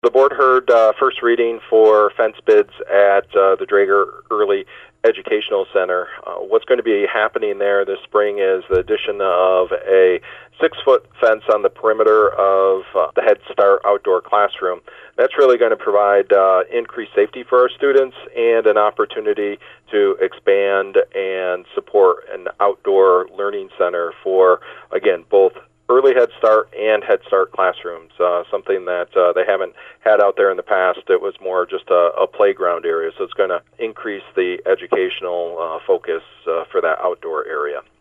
The board heard first reading for fence bids at the Drager Early Educational Center. What's going to be happening there this spring is the addition of a 6-foot fence on the perimeter of the Head Start outdoor classroom. That's really going to provide increased safety for our students and an opportunity to expand and support an outdoor learning center for, again, both early Head Start and Head Start classrooms, something that they haven't had out there in the past. It was more just a playground area, so it's going to increase the educational focus for that outdoor area.